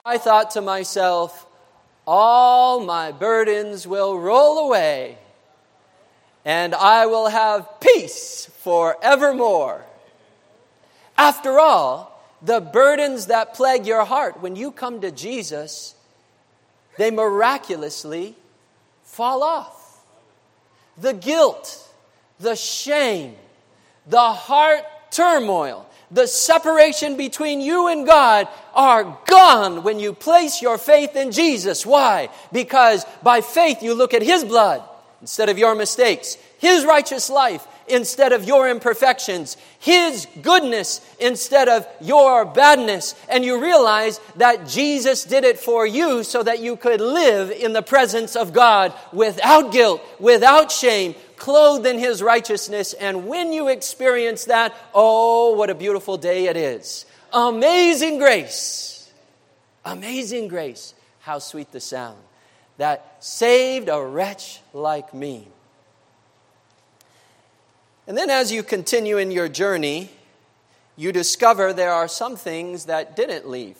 I thought to myself, all my burdens will roll away, and I will have peace forevermore. After all, the burdens that plague your heart, when you come to Jesus, they miraculously fall off. The guilt, the shame, the heart turmoil, the separation between you and God are gone when you place your faith in Jesus. Why? Because by faith you look at His blood instead of your mistakes, His righteous life instead of your imperfections, His goodness instead of your badness, and you realize that Jesus did it for you so that you could live in the presence of God without guilt, without shame, clothed in His righteousness. And when you experience that, oh, what a beautiful day it is. Amazing grace. Amazing grace. How sweet the sound that saved a wretch like me. And then as you continue in your journey, you discover there are some things that didn't leave.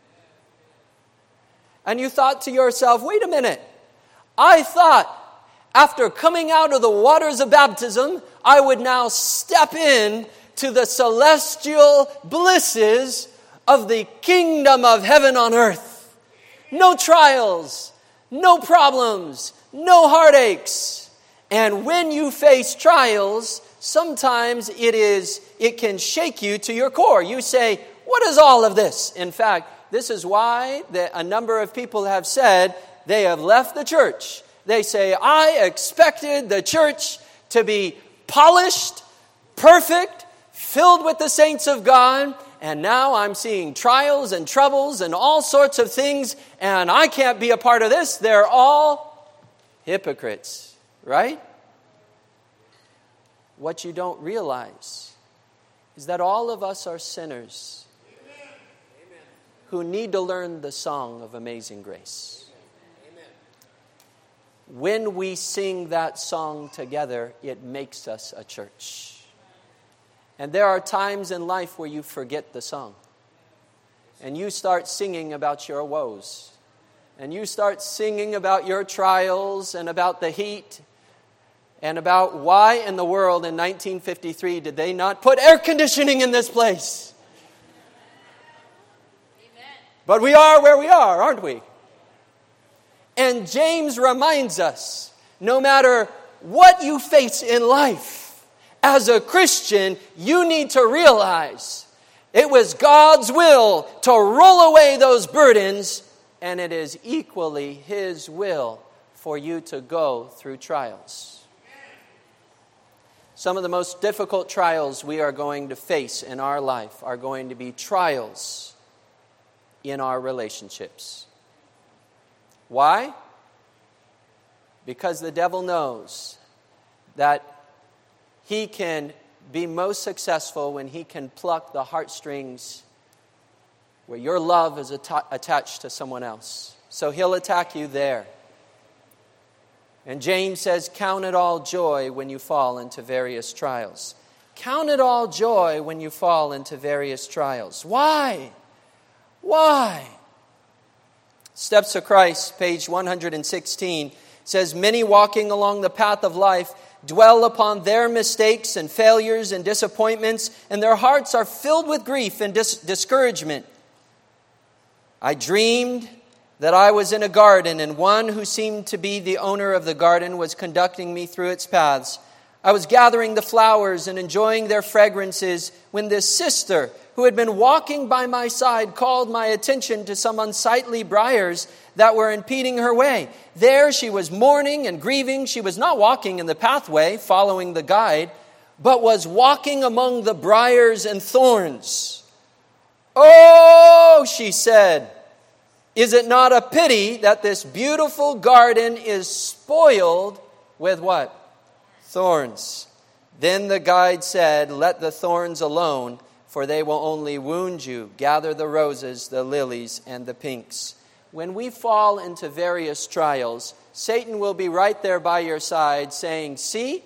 And you thought to yourself, wait a minute. I thought after coming out of the waters of baptism, I would now step in to the celestial blisses of the kingdom of heaven on earth. No trials, no problems, no heartaches. And when you face trials, sometimes it can shake you to your core. You say, what is all of this? In fact, this is why a number of people have said they have left the church. They say, I expected the church to be polished, perfect, filled with the saints of God, and now I'm seeing trials and troubles and all sorts of things, and I can't be a part of this. They're all hypocrites, right? What you don't realize is that all of us are sinners who need to learn the song of Amazing Grace. When we sing that song together, it makes us a church. And there are times in life where you forget the song. And you start singing about your woes. And you start singing about your trials and about the heat. And about why in the world in 1953 did they not put air conditioning in this place? Amen. But we are where we are, aren't we? And James reminds us, no matter what you face in life, as a Christian, you need to realize it was God's will to roll away those burdens, and it is equally His will for you to go through trials. Some of the most difficult trials we are going to face in our life are going to be trials in our relationships. Why? Because the devil knows that he can be most successful when he can pluck the heartstrings where your love is attached to someone else. So he'll attack you there. And James says, count it all joy when you fall into various trials. Count it all joy when you fall into various trials. Why? Why? Steps of Christ, page 116, says, many walking along the path of life dwell upon their mistakes and failures and disappointments, and their hearts are filled with grief and discouragement. I dreamed that I was in a garden, and one who seemed to be the owner of the garden was conducting me through its paths. I was gathering the flowers and enjoying their fragrances when this sister, who had been walking by my side, called my attention to some unsightly briars that were impeding her way. There she was mourning and grieving. She was not walking in the pathway, following the guide, but was walking among the briars and thorns. Oh, she said, is it not a pity that this beautiful garden is spoiled with what? Thorns. Then the guide said, let the thorns alone, for they will only wound you. Gather the roses, the lilies, and the pinks. When we fall into various trials, Satan will be right there by your side saying, see,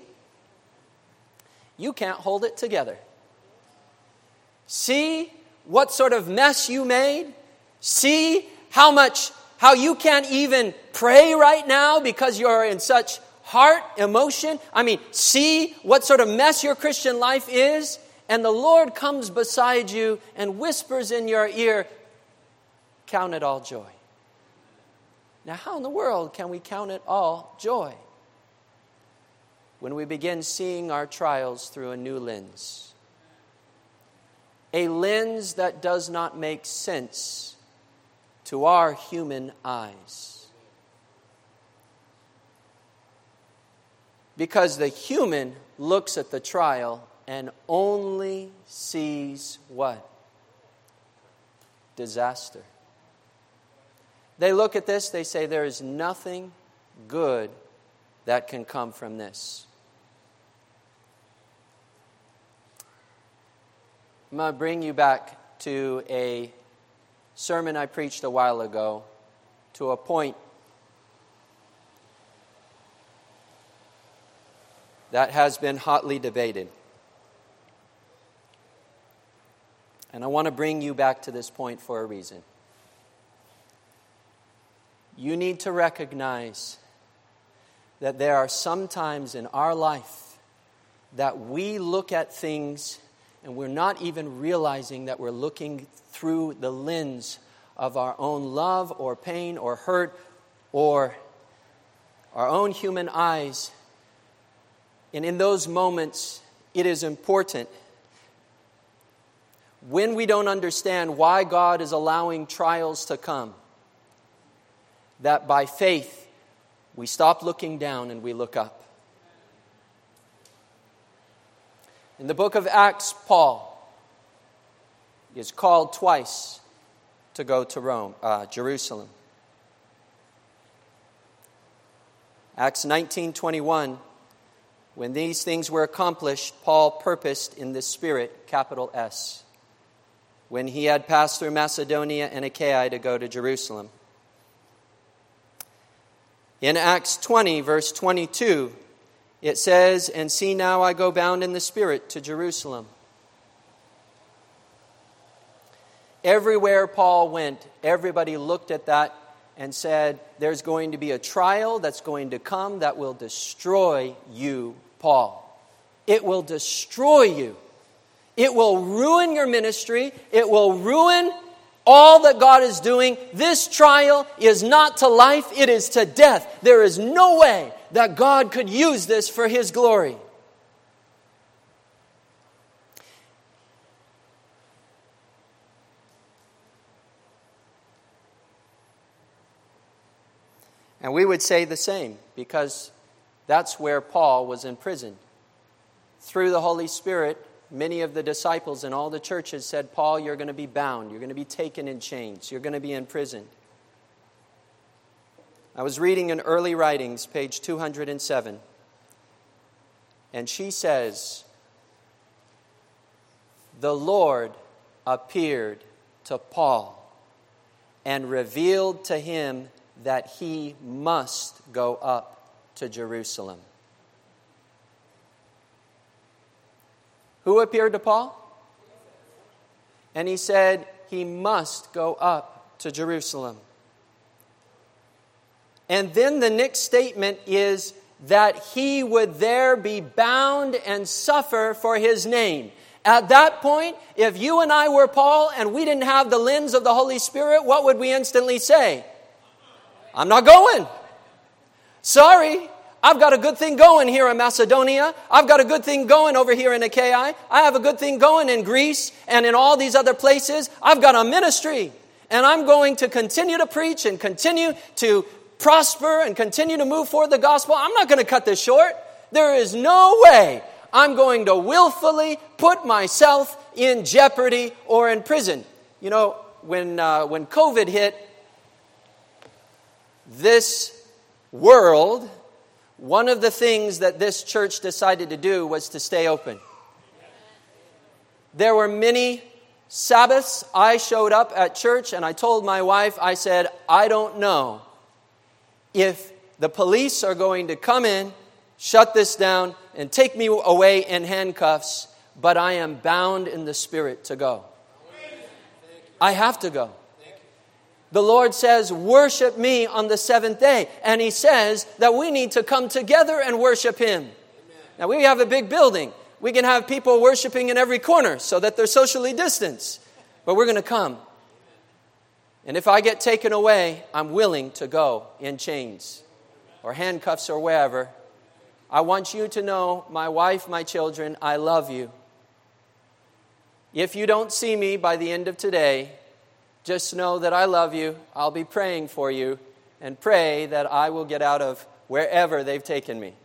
you can't hold it together. See what sort of mess you made? See how you can't even pray right now because you're in such heart emotion. I mean, see what sort of mess your Christian life is. And the Lord comes beside you and whispers in your ear, count it all joy. Now, how in the world can we count it all joy? When we begin seeing our trials through a new lens. A lens that does not make sense to our human eyes. Because the human looks at the trial and only sees what? Disaster. They look at this, they say, there is nothing good that can come from this. I'm going to bring you back to a sermon I preached a while ago, to a point that has been hotly debated. And I want to bring you back to this point for a reason. You need to recognize that there are some times in our life that we look at things and we're not even realizing that we're looking through the lens of our own love or pain or hurt or our own human eyes. And in those moments, it is important, when we don't understand why God is allowing trials to come, that by faith, we stop looking down and we look up. In the book of Acts, Paul is called twice to go to Jerusalem. Acts 19:21, when these things were accomplished, Paul purposed in the Spirit, capital S, when he had passed through Macedonia and Achaia to go to Jerusalem. In Acts 20, verse 22, it says, and see now I go bound in the Spirit to Jerusalem. Everywhere Paul went, everybody looked at that and said, there's going to be a trial that's going to come that will destroy you, Paul. It will destroy you. It will ruin your ministry. It will ruin all that God is doing. This trial is not to life, it is to death. There is no way that God could use this for His glory. And we would say the same, because that's where Paul was imprisoned. Through the Holy Spirit, many of the disciples in all the churches said, Paul, you're going to be bound. You're going to be taken in chains. You're going to be imprisoned. I was reading in Early Writings, page 207. And she says, the Lord appeared to Paul and revealed to him that he must go up to Jerusalem. Who appeared to Paul? And he said he must go up to Jerusalem. And then the next statement is that he would there be bound and suffer for his name. At that point, if you and I were Paul and we didn't have the lens of the Holy Spirit, what would we instantly say? I'm not going. Sorry. I've got a good thing going here in Macedonia. I've got a good thing going over here in Achaia. I have a good thing going in Greece and in all these other places. I've got a ministry. And I'm going to continue to preach and continue to prosper and continue to move forward the gospel. I'm not going to cut this short. There is no way I'm going to willfully put myself in jeopardy or in prison. You know, when COVID hit this world, one of the things that this church decided to do was to stay open. There were many Sabbaths I showed up at church and I told my wife, I said, I don't know if the police are going to come in, shut this down, and take me away in handcuffs, but I am bound in the Spirit to go. I have to go. The Lord says, worship me on the seventh day. And He says that we need to come together and worship Him. Amen. Now, we have a big building. We can have people worshiping in every corner so that they're socially distanced. But we're going to come. And if I get taken away, I'm willing to go in chains or handcuffs or wherever. I want you to know, my wife, my children, I love you. If you don't see me by the end of today, just know that I love you. I'll be praying for you and pray that I will get out of wherever they've taken me.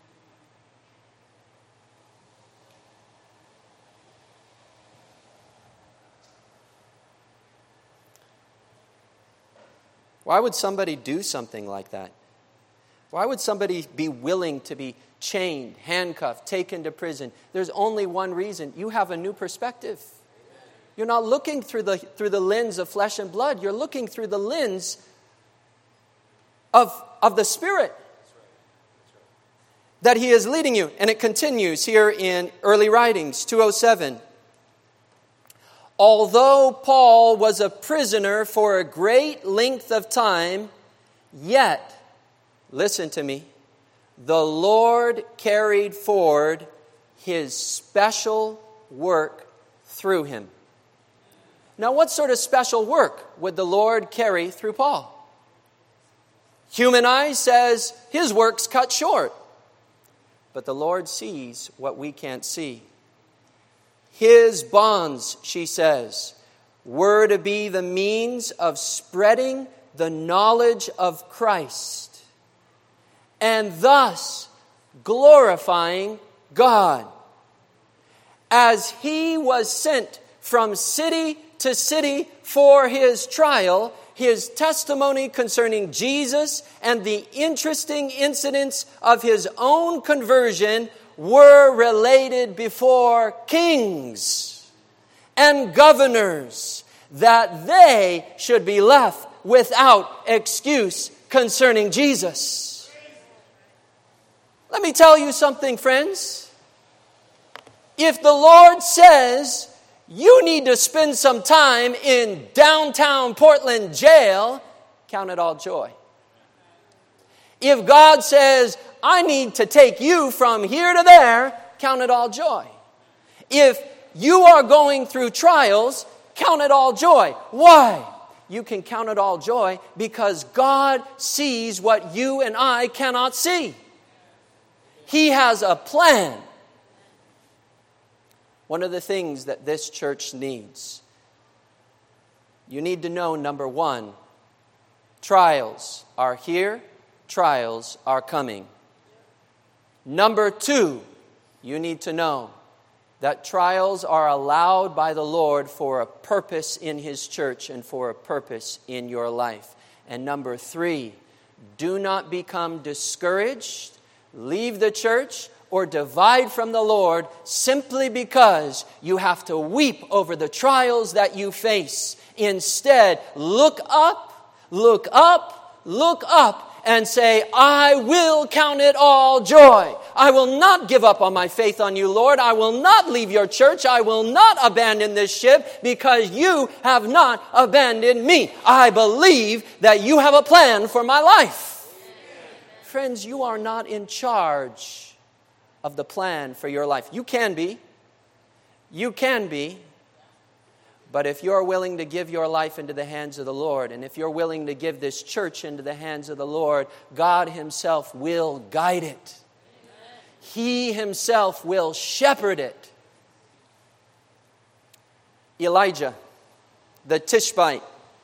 Why would somebody do something like that? Why would somebody be willing to be chained, handcuffed, taken to prison? There's only one reason. You have a new perspective. You're not looking through the lens of flesh and blood. You're looking through the lens of the Spirit that He is leading you. And it continues here in early writings, 207. Although Paul was a prisoner for a great length of time, yet, listen to me, the Lord carried forward His special work through him. Now, what sort of special work would the Lord carry through Paul? Human eyes says his work's cut short. But the Lord sees what we can't see. His bonds, she says, were to be the means of spreading the knowledge of Christ and thus glorifying God. As he was sent from city to city for his trial, his testimony concerning Jesus and the interesting incidents of his own conversion were related before kings and governors, that they should be left without excuse concerning Jesus. Let me tell you something, friends. If the Lord says you need to spend some time in downtown Portland jail, count it all joy. If God says, I need to take you from here to there, count it all joy. If you are going through trials, count it all joy. Why? You can count it all joy because God sees what you and I cannot see. He has a plan. One of the things that this church needs, you need to know, number one, trials are here, trials are coming. Number two, you need to know that trials are allowed by the Lord for a purpose in His church and for a purpose in your life. And number three, do not become discouraged, leave the church, or divide from the Lord simply because you have to weep over the trials that you face. Instead, look up, look up, look up, and say, I will count it all joy. I will not give up on my faith on you, Lord. I will not leave your church. I will not abandon this ship because you have not abandoned me. I believe that you have a plan for my life. Friends, you are not in charge of the plan for your life. You can be. You can be. But if you're willing to give your life into the hands of the Lord, and if you're willing to give this church into the hands of the Lord, God Himself will guide it. Amen. He Himself will shepherd it. Elijah, the Tishbite,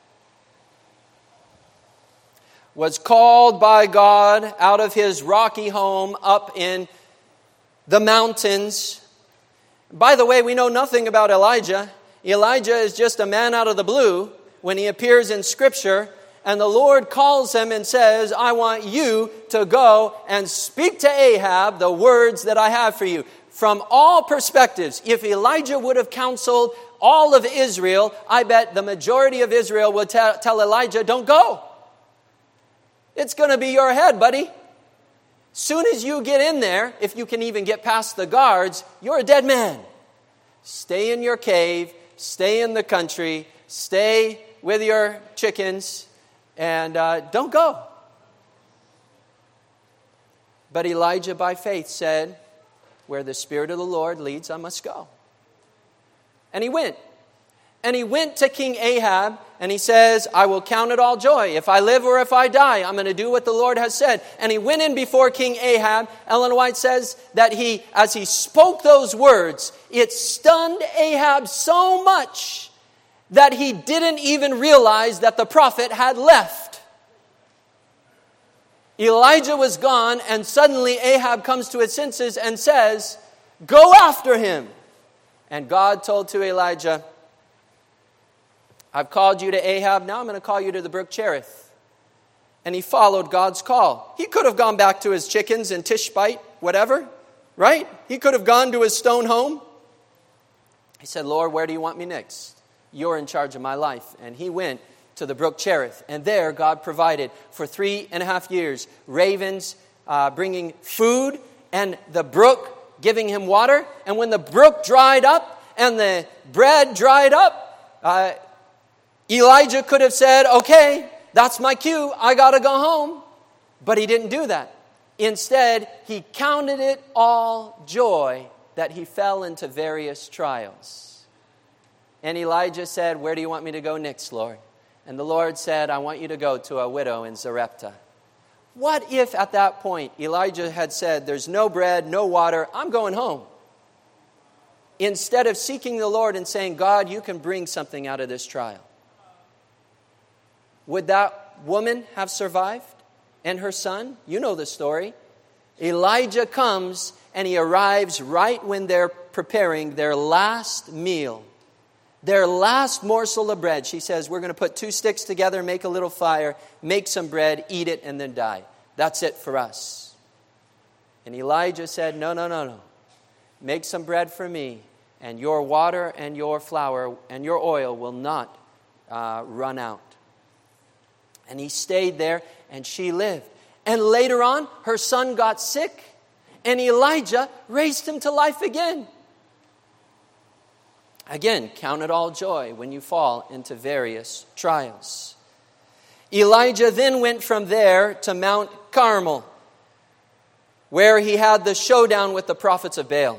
was called by God out of his rocky home up in the mountains. By the way, we know nothing about Elijah. Elijah is just a man out of the blue when he appears in Scripture, and the Lord calls him and says, I want you to go and speak to Ahab the words that I have for you. From all perspectives, if Elijah would have counseled all of Israel, I bet the majority of Israel would tell Elijah, don't go. It's going to be your head, buddy. Soon as you get in there, if you can even get past the guards, you're a dead man. Stay in your cave, stay in the country, stay with your chickens and don't go. But Elijah, by faith, said, where the Spirit of the Lord leads, I must go. And he went. And he went to King Ahab, and he says, I will count it all joy. If I live or if I die, I'm going to do what the Lord has said. And he went in before King Ahab. Ellen White says that as he spoke those words, it stunned Ahab so much that he didn't even realize that the prophet had left. Elijah was gone, and suddenly Ahab comes to his senses and says, go after him. And God told to Elijah, I've called you to Ahab, now I'm going to call you to the brook Cherith. And he followed God's call. He could have gone back to his chickens in Tishbite, whatever, right? He could have gone to his stone home. He said, Lord, where do you want me next? You're in charge of my life. And he went to the brook Cherith. And there God provided for 3.5 years. Ravens bringing food and the brook giving him water. And when the brook dried up and the bread dried up, Elijah could have said, okay, that's my cue. I got to go home. But he didn't do that. Instead, he counted it all joy that he fell into various trials. And Elijah said, where do you want me to go next, Lord? And the Lord said, I want you to go to a widow in Zarephath. What if at that point Elijah had said, there's no bread, no water, I'm going home? Instead of seeking the Lord and saying, God, you can bring something out of this trial. Would that woman have survived? And her son? You know the story. Elijah comes and he arrives right when they're preparing their last meal. Their last morsel of bread. She says, we're going to put 2 sticks together, make a little fire, make some bread, eat it, and then die. That's it for us. And Elijah said, no. Make some bread for me, and your water and your flour and your oil will not run out. And he stayed there, and she lived. And later on, her son got sick, and Elijah raised him to life again. Again, count it all joy when you fall into various trials. Elijah then went from there to Mount Carmel, where he had the showdown with the prophets of Baal.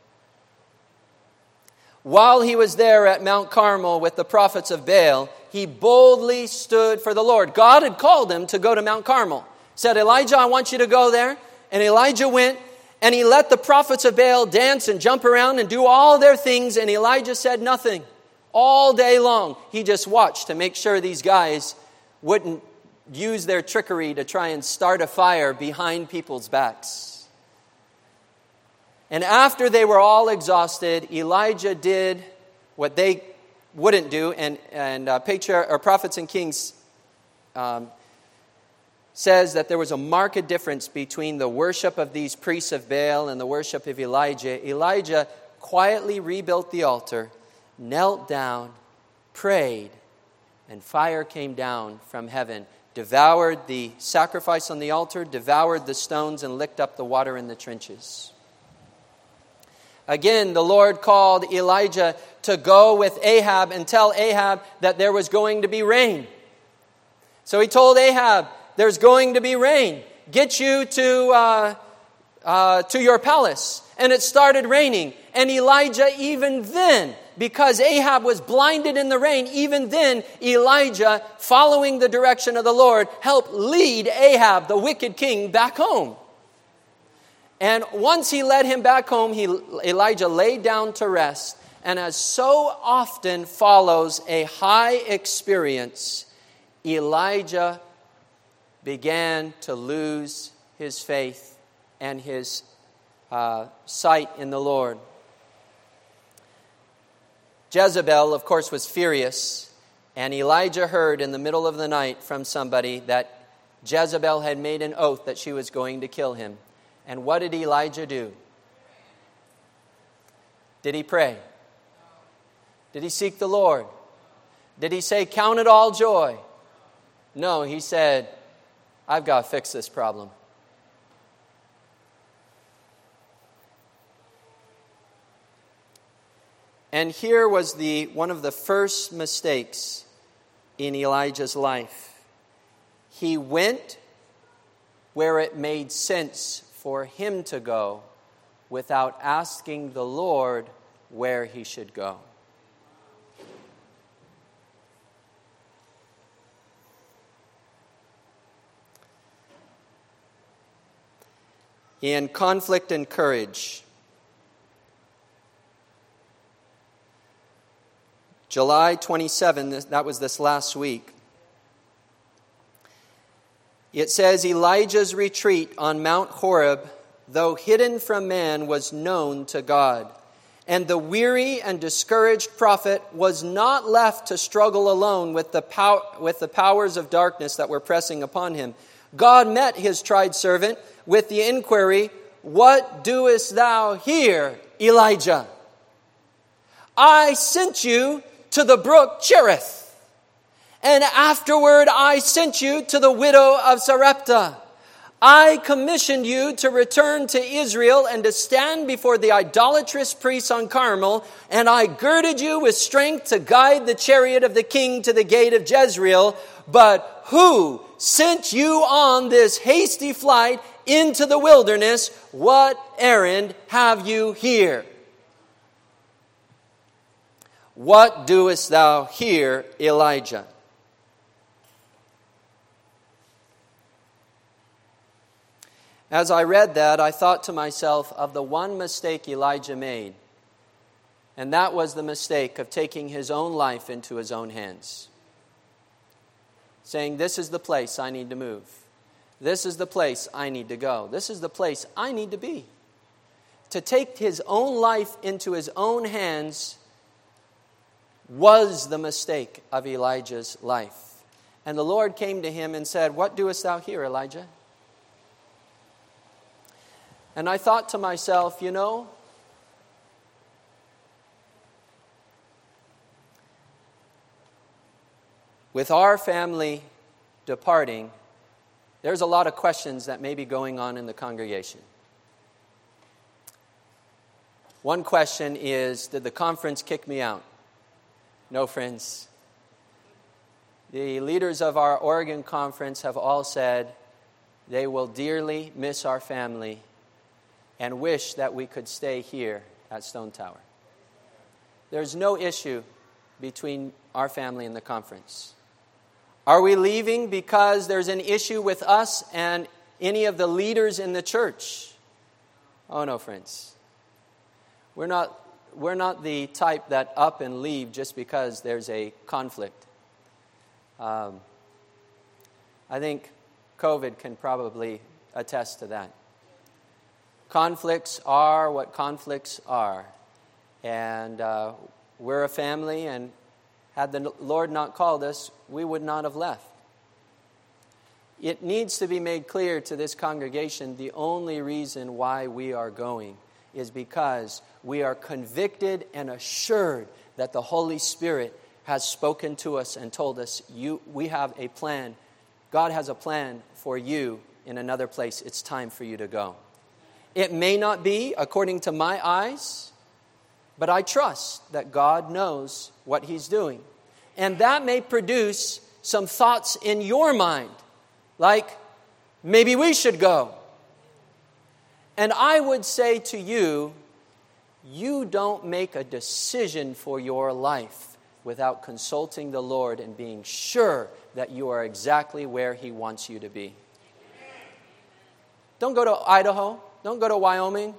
While he was there at Mount Carmel with the prophets of Baal, he boldly stood for the Lord. God had called him to go to Mount Carmel. Said, Elijah, I want you to go there. And Elijah went, and he let the prophets of Baal dance and jump around and do all their things. And Elijah said nothing. All day long, he just watched to make sure these guys wouldn't use their trickery to try and start a fire behind people's backs. And after they were all exhausted, Elijah did what they wouldn't do. And Prophets and Kings says that there was a marked difference between the worship of these priests of Baal and the worship of Elijah. Elijah quietly rebuilt the altar, knelt down, prayed, and fire came down from heaven, devoured the sacrifice on the altar, devoured the stones, and licked up the water in the trenches. Again, the Lord called Elijah to go with Ahab and tell Ahab that there was going to be rain. So he told Ahab, there's going to be rain. Get you to your palace. And it started raining. And Elijah, even then, because Ahab was blinded in the rain, even then, Elijah, following the direction of the Lord, helped lead Ahab, the wicked king, back home. And once he led him back home, Elijah laid down to rest. And as so often follows a high experience, Elijah began to lose his faith and his sight in the Lord. Jezebel, of course, was furious, and Elijah heard in the middle of the night from somebody that Jezebel had made an oath that she was going to kill him. And what did Elijah do? Did he pray? Did he seek the Lord? Did he say, count it all joy? No, he said, I've got to fix this problem. And here was one of the first mistakes in Elijah's life. He went where it made sense for him to go without asking the Lord where he should go. In Conflict and Courage, July 27, that was this last week, it says, Elijah's retreat on Mount Horeb, though hidden from man, was known to God. And the weary and discouraged prophet was not left to struggle alone with the powers of darkness that were pressing upon him. God met his tried servant with the inquiry, "What doest thou here, Elijah? I sent you to the brook Cherith, and afterward I sent you to the widow of Sarepta. I commissioned you to return to Israel and to stand before the idolatrous priests on Carmel, and I girded you with strength to guide the chariot of the king to the gate of Jezreel. But who sent you on this hasty flight into the wilderness? What errand have you here? What doest thou here, Elijah?" As I read that, I thought to myself of the one mistake Elijah made, and that was the mistake of taking his own life into his own hands. Saying, "This is the place I need to move. This is the place I need to go. This is the place I need to be." To take his own life into his own hands was the mistake of Elijah's life. And the Lord came to him and said, "What doest thou here, Elijah?" And I thought to myself, with our family departing, there's a lot of questions that may be going on in the congregation. One question is, did the conference kick me out? No, friends. The leaders of our Oregon conference have all said they will dearly miss our family and wish that we could stay here at Stone Tower. There's no issue between our family and the conference. Are we leaving because there's an issue with us and any of the leaders in the church? Oh no, friends. We're not the type that up and leave just because there's a conflict. I think COVID can probably attest to that. Conflicts are what conflicts are. And we're a family, and had the Lord not called us, we would not have left. It needs to be made clear to this congregation the only reason why we are going is because we are convicted and assured that the Holy Spirit has spoken to us and told us, we have a plan. God has a plan for you in another place. It's time for you to go. It may not be according to my eyes, but I trust that God knows what He's doing. And that may produce some thoughts in your mind, like, maybe we should go. And I would say to you, you don't make a decision for your life without consulting the Lord and being sure that you are exactly where He wants you to be. Don't go to Idaho. Don't go to Wyoming.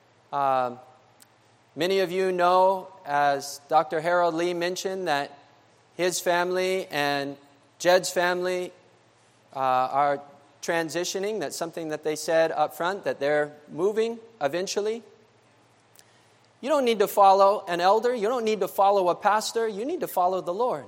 Many of you know, as Dr. Harold Lee mentioned, that his family and Jed's family are transitioning. That's something that they said up front, that they're moving eventually. You don't need to follow an elder. You don't need to follow a pastor. You need to follow the Lord.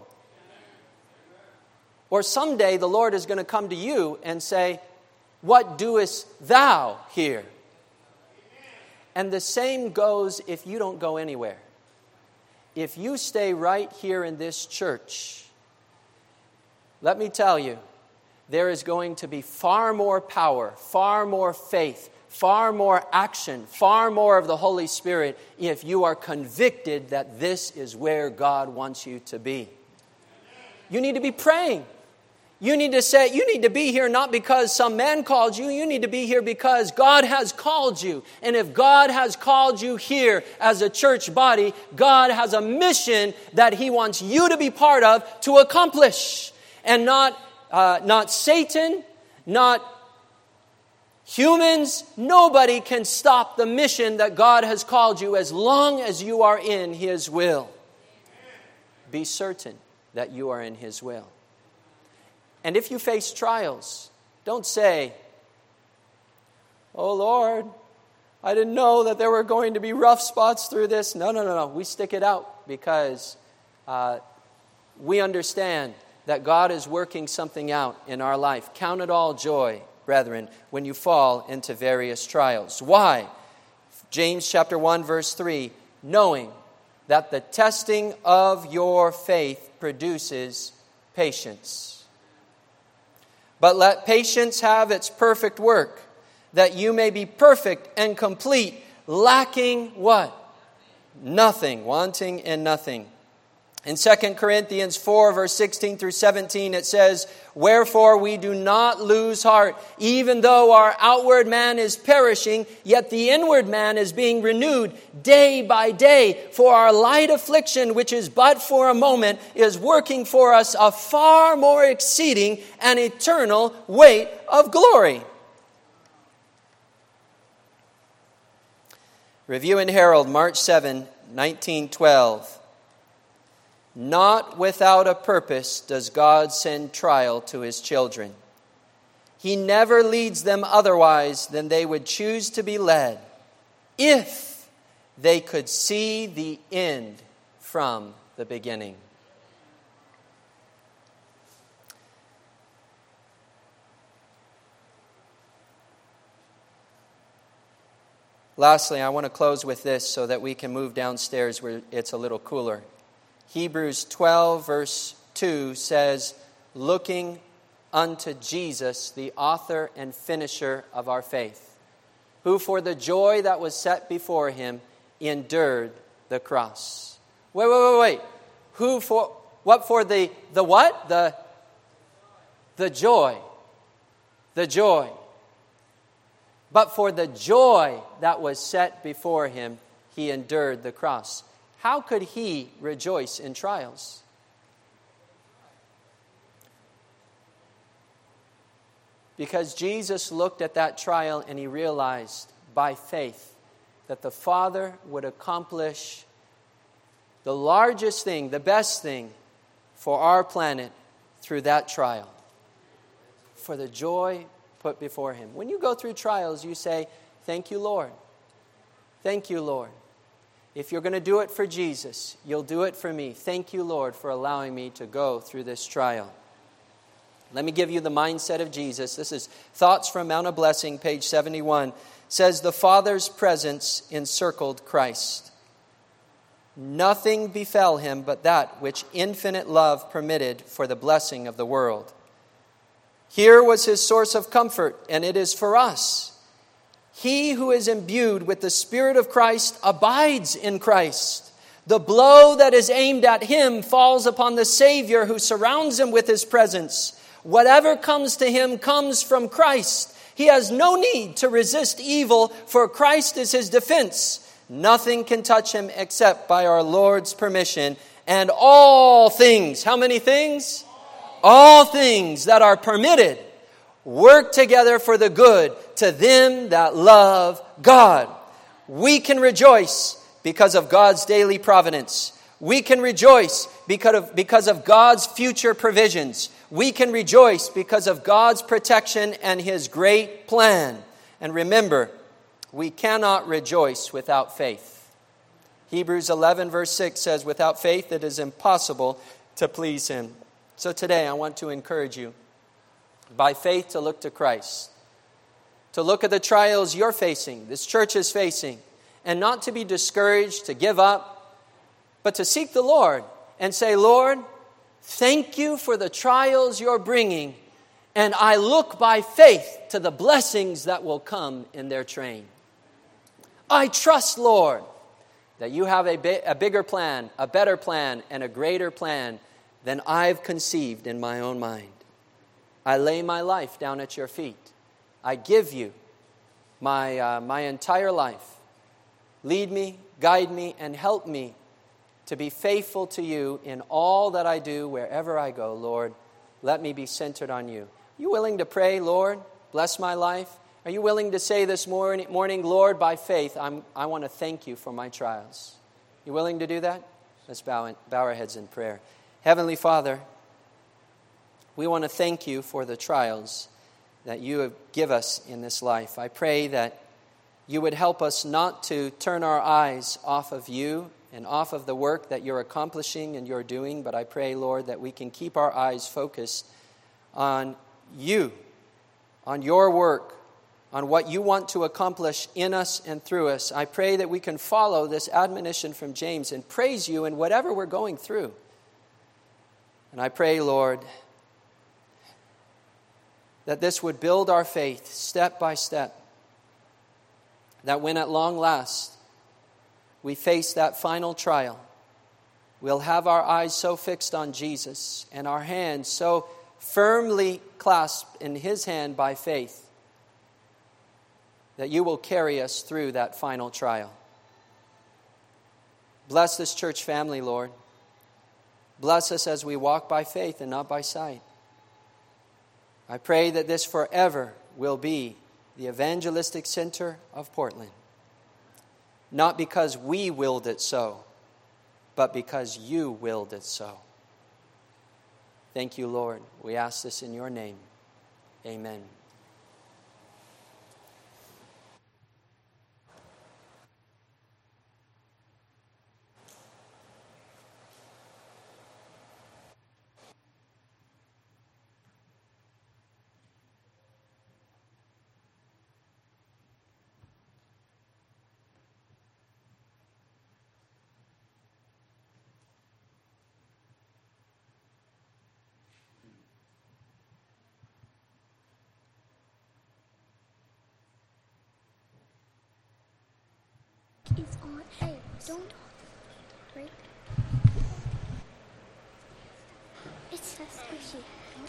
Or someday the Lord is going to come to you and say, "What doest thou here?" And the same goes if you don't go anywhere. If you stay right here in this church, let me tell you, there is going to be far more power, far more faith, far more action, far more of the Holy Spirit if you are convicted that this is where God wants you to be. You need to be praying. You need to be here not because some man called you. You need to be here because God has called you. And if God has called you here as a church body, God has a mission that He wants you to be part of to accomplish. And not Satan, not humans. Nobody can stop the mission that God has called you as long as you are in His will. Be certain that you are in His will. And if you face trials, don't say, "Oh Lord, I didn't know that there were going to be rough spots through this." No. We stick it out because we understand that God is working something out in our life. Count it all joy, brethren, when you fall into various trials. Why? James chapter 1, verse 3, knowing that the testing of your faith produces patience. But let patience have its perfect work, that you may be perfect and complete, lacking what? Nothing, wanting in nothing. In 2 Corinthians 4, verse 16 through 17, it says, "Wherefore we do not lose heart, even though our outward man is perishing, yet the inward man is being renewed day by day. For our light affliction, which is but for a moment, is working for us a far more exceeding and eternal weight of glory." Review and Herald, March 7, 1912. "Not without a purpose does God send trial to His children. He never leads them otherwise than they would choose to be led, if they could see the end from the beginning." Lastly, I want to close with this so that we can move downstairs where it's a little cooler. Hebrews 12, verse 2 says, "Looking unto Jesus, the author and finisher of our faith, who for the joy that was set before Him endured the cross." Wait. What for the what? The joy. The joy. But for the joy that was set before Him, He endured the cross. How could He rejoice in trials? Because Jesus looked at that trial and He realized by faith that the Father would accomplish the largest thing, the best thing for our planet through that trial. For the joy put before Him. When you go through trials, you say, "Thank you, Lord. Thank you, Lord. If you're going to do it for Jesus, you'll do it for me. Thank you, Lord, for allowing me to go through this trial." Let me give you the mindset of Jesus. This is Thoughts from Mount of Blessing, page 71. It says, "The Father's presence encircled Christ. Nothing befell Him but that which infinite love permitted for the blessing of the world. Here was His source of comfort, and it is for us. He who is imbued with the Spirit of Christ abides in Christ. The blow that is aimed at him falls upon the Savior who surrounds him with His presence. Whatever comes to him comes from Christ. He has no need to resist evil, for Christ is his defense. Nothing can touch him except by our Lord's permission. And all things," how many things? All things that are permitted work together for the good to them that love God. We can rejoice because of God's daily providence. We can rejoice because of God's future provisions. We can rejoice because of God's protection and His great plan. And remember, we cannot rejoice without faith. Hebrews 11 verse 6 says, "Without faith it is impossible to please Him." So today I want to encourage you, by faith, to look to Christ. To look at the trials you're facing, this church is facing, and not to be discouraged, to give up, but to seek the Lord and say, "Lord, thank you for the trials you're bringing, and I look by faith to the blessings that will come in their train. I trust, Lord, that you have a bigger plan, a better plan, and a greater plan than I've conceived in my own mind. I lay my life down at your feet. I give you my entire life. Lead me, guide me, and help me to be faithful to you in all that I do, wherever I go, Lord. Let me be centered on you. Are you willing to pray, Lord, bless my life? Are you willing to say this morning, Lord, by faith, I want to thank you for my trials? You willing to do that? Let's bow our heads in prayer. Heavenly Father, we want to thank you for the trials that you give us in this life. I pray that you would help us not to turn our eyes off of you and off of the work that you're accomplishing and you're doing, but I pray, Lord, that we can keep our eyes focused on you, on your work, on what you want to accomplish in us and through us. I pray that we can follow this admonition from James and praise you in whatever we're going through. And I pray, Lord, that this would build our faith step by step, that when at long last we face that final trial, we'll have our eyes so fixed on Jesus and our hands so firmly clasped in his hand by faith that you will carry us through that final trial. Bless this church family, Lord. Bless us as we walk by faith and not by sight. I pray that this forever will be the evangelistic center of Portland. Not because we willed it so, but because you willed it so. Thank you, Lord. We ask this in your name. Amen. Is on. Hey, don't talk. Right? It says squishy.